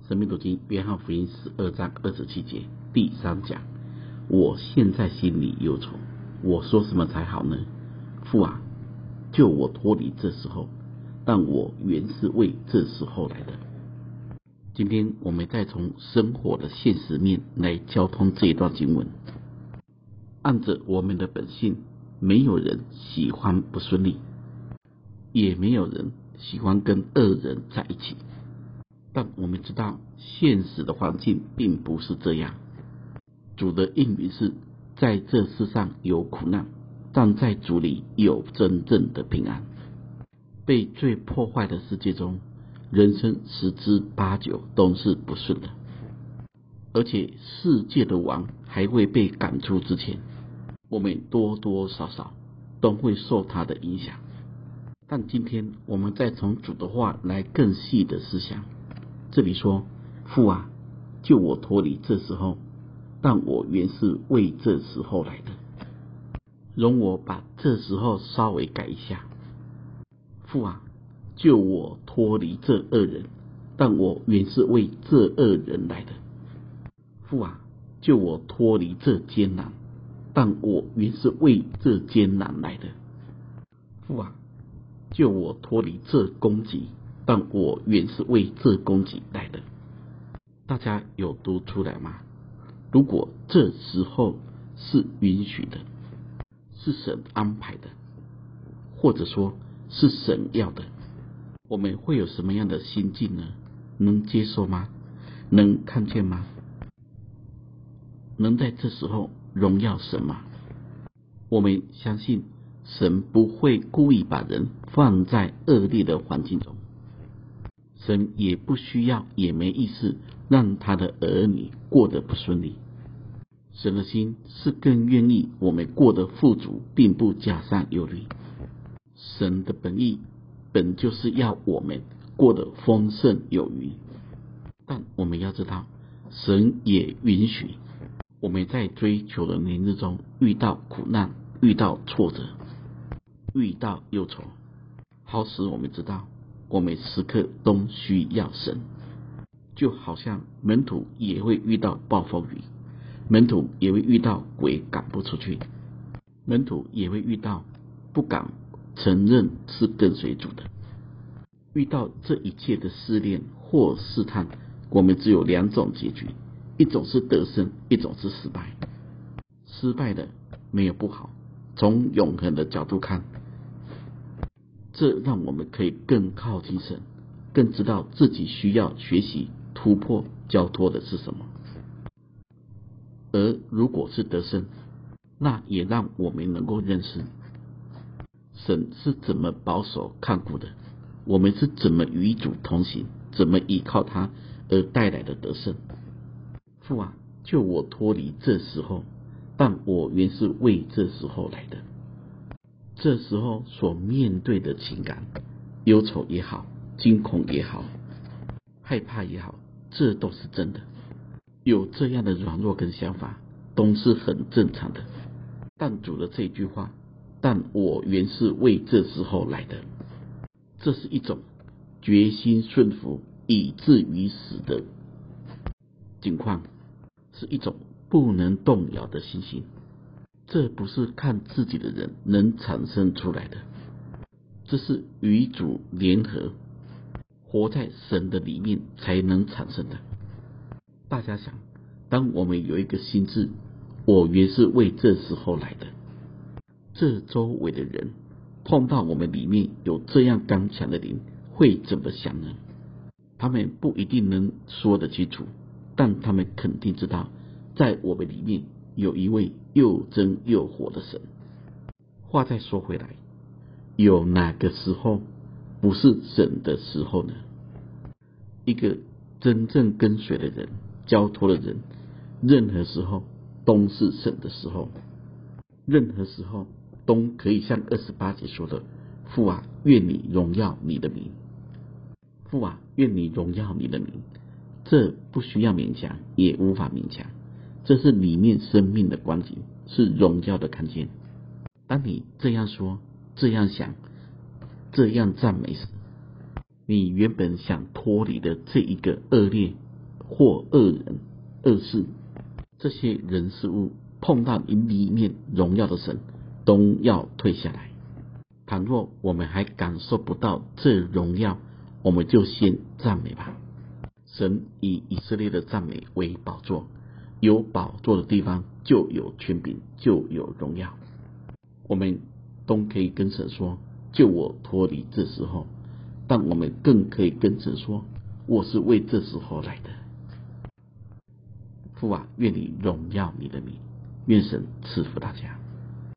生命读经约翰福音12章27节第3讲，我现在心里忧愁，我说什么才好呢？父啊，救我脱离这时候，但我原是为这时候来的。今天我们再从生活的现实面来交通这一段经文。按着我们的本性，没有人喜欢不顺利，也没有人喜欢跟恶人在一起。但我们知道现实的环境并不是这样。主的应许是，在这世上有苦难，但在主里有真正的平安。被罪破坏的世界中，人生10之8九都是不顺的，而且世界的王还未被赶出之前，我们多多少少都会受他的影响。但今天我们再从主的话来更细的思想。这里说，父啊，救我脱离这时候，但我原是为这时候来的。容我把这时候稍微改一下。父啊，救我脱离这恶人，但我原是为这恶人来的。父啊，救我脱离这艰难，但我原是为这艰难来的。父啊，救我脱离这攻击，但我原是为这攻击来的。大家有读出来吗？如果这时候是允许的，是神安排的，或者说是神要的，我们会有什么样的心境呢？能接受吗？能看见吗？能在这时候荣耀神吗？我们相信神不会故意把人放在恶劣的环境中，神也不需要也没意思让他的儿女过得不顺利。神的心是更愿意我们过得富足，并不加上忧虑。神的本意本就是要我们过得丰盛有余，但我们要知道，神也允许我们在追求的年日中遇到苦难，遇到挫折，遇到忧愁，好使我们知道我们时刻都需要神。就好像门徒也会遇到暴风雨，门徒也会遇到鬼赶不出去，门徒也会遇到不敢承认是跟随主的。遇到这一切的试炼或试探，我们只有2种结局，一种是得胜，一种是失败。失败的没有不好，从永恒的角度看，这让我们可以更靠近神，更知道自己需要学习突破交托的是什么。而如果是得胜，那也让我们能够认识神是怎么保守看顾的，我们是怎么与主同行，怎么依靠他而带来的得胜。父啊，救我脱离这时候，但我原是为这时候来的。这时候所面对的情感，忧愁也好，惊恐也好，害怕也好，这都是真的。有这样的软弱跟想法，都是很正常的。但主的这句话，但我原是为这时候来的，这是一种决心顺服以至于死的境况，是一种不能动摇的信心。这不是看自己的人能产生出来的，这是与主联合，活在神的里面才能产生的。大家想，当我们有一个心智，我原是为这时候来的，这周围的人碰到我们里面有这样刚强的灵，会怎么想呢？他们不一定能说得清楚，但他们肯定知道，在我们里面有一位又真又活的神。话再说回来，有哪个时候不是神的时候呢？一个真正跟随的人，交托的人，任何时候都是神的时候，任何时候都可以像28节说的，父啊，愿你荣耀你的名。父啊，愿你荣耀你的名。这不需要勉强，也无法勉强，这是里面生命的光景，是荣耀的看见。当你这样说，这样想，这样赞美时，你原本想脱离的这一个恶劣或恶人、恶事，这些人事物碰到你里面荣耀的神，都要退下来。倘若我们还感受不到这荣耀，我们就先赞美吧。神以以色列的赞美为宝座，有宝座的地方就有权柄，就有荣耀。我们都可以跟神说，救我脱离这时候，但我们更可以跟神说，我是为这时候来的。父啊，愿你荣耀你的名，愿神赐福大家。